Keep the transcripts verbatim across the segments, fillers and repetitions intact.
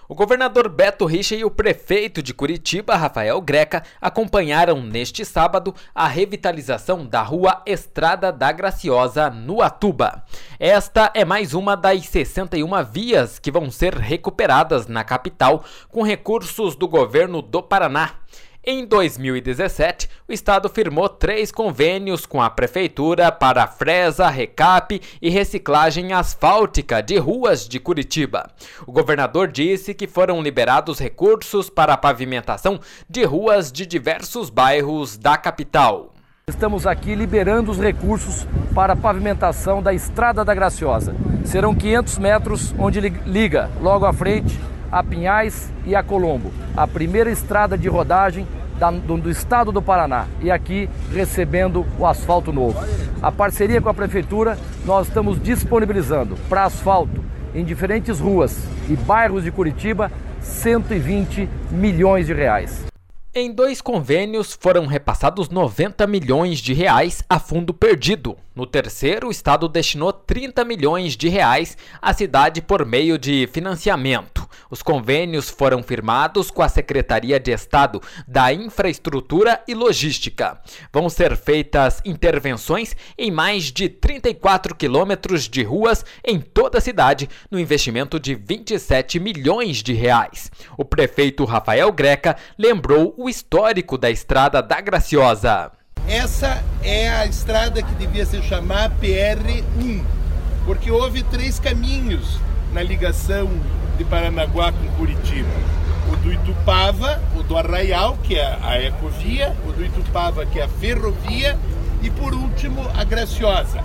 O governador Beto Richa e o prefeito de Curitiba, Rafael Greca, acompanharam neste sábado a revitalização da rua Estrada da Graciosa, no Atuba. Esta é mais uma das sessenta e uma vias que vão ser recuperadas na capital com recursos do governo do Paraná. Em dois mil e dezessete, o estado firmou três convênios com a prefeitura para fresa, recap e reciclagem asfáltica de ruas de Curitiba. O governador disse que foram liberados recursos para a pavimentação de ruas de diversos bairros da capital. Estamos aqui liberando os recursos para a pavimentação da Estrada da Graciosa. Serão quinhentos metros onde liga logo à frente a Pinhais e a Colombo, a primeira estrada de rodagem da, do, do estado do Paraná, e aqui recebendo o asfalto novo. A parceria com a prefeitura, nós estamos disponibilizando para asfalto em diferentes ruas e bairros de Curitiba cento e vinte milhões de reais. Em dois convênios foram repassados noventa milhões de reais a fundo perdido. No terceiro, o estado destinou trinta milhões de reais à cidade por meio de financiamento. Os convênios foram firmados com a Secretaria de Estado da Infraestrutura e Logística. Vão ser feitas intervenções em mais de trinta e quatro quilômetros de ruas em toda a cidade, no investimento de vinte e sete milhões de reais. O prefeito Rafael Greca lembrou o histórico da Estrada da Graciosa. Essa é a estrada que devia se chamar P R um, porque houve três caminhos na ligação de Paranaguá com Curitiba. O do Itupava, o do Arraial, que é a Ecovia, o do Itupava, que é a Ferrovia, e por último a Graciosa.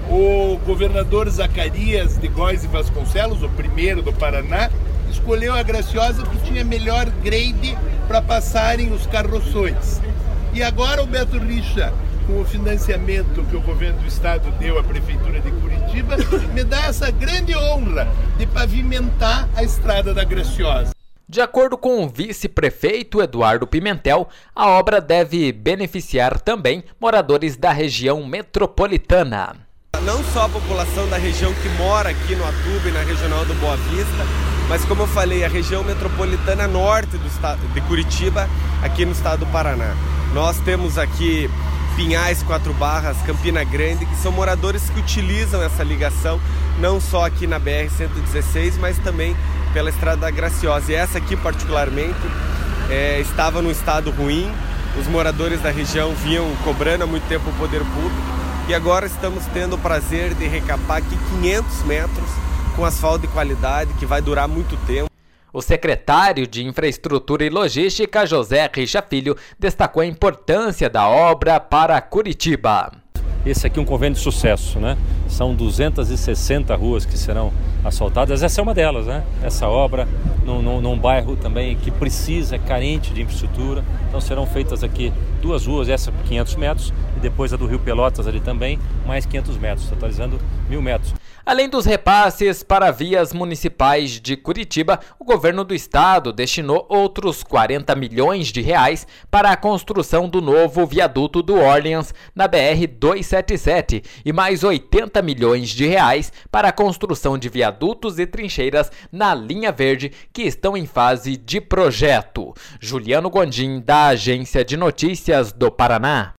O governador Zacarias de Góes e Vasconcelos, o primeiro do Paraná, escolheu a Graciosa porque tinha melhor grade para passarem os carroções. E agora o Beto Richa, com o financiamento que o governo do estado deu à prefeitura de Curitiba, me dá essa grande honra de pavimentar a Estrada da Graciosa. De acordo com o vice-prefeito Eduardo Pimentel, a obra deve beneficiar também moradores da região metropolitana. Não só a população da região que mora aqui no Atuba e na regional do Boa Vista, mas como eu falei, a região metropolitana norte do estado de Curitiba, aqui no estado do Paraná. Nós temos aqui Pinhais, Quatro Barras, Campina Grande, que são moradores que utilizam essa ligação, não só aqui na B R cento e dezesseis, mas também pela Estrada da Graciosa. E essa aqui, particularmente, é, estava num estado ruim, os moradores da região vinham cobrando há muito tempo o poder público, e agora estamos tendo o prazer de recapar aqui quinhentos metros com asfalto de qualidade, que vai durar muito tempo. O secretário de Infraestrutura e Logística, José Richa Filho, destacou a importância da obra para Curitiba. Esse aqui é um convênio de sucesso, né? São duzentas e sessenta ruas que serão asfaltadas. Essa é uma delas, né? Essa obra num, num, num bairro também que precisa, é carente de infraestrutura. Então serão feitas aqui duas ruas, essa por quinhentos metros e depois a do Rio Pelotas ali também, mais quinhentos metros, totalizando mil metros. Além dos repasses para vias municipais de Curitiba, o governo do estado destinou outros quarenta milhões de reais para a construção do novo viaduto do Orleans na B R duzentos e setenta e sete e mais oitenta milhões de reais para a construção de viadutos e trincheiras na linha verde que estão em fase de projeto. Juliano Gondim, da Agência de Notícias do Paraná.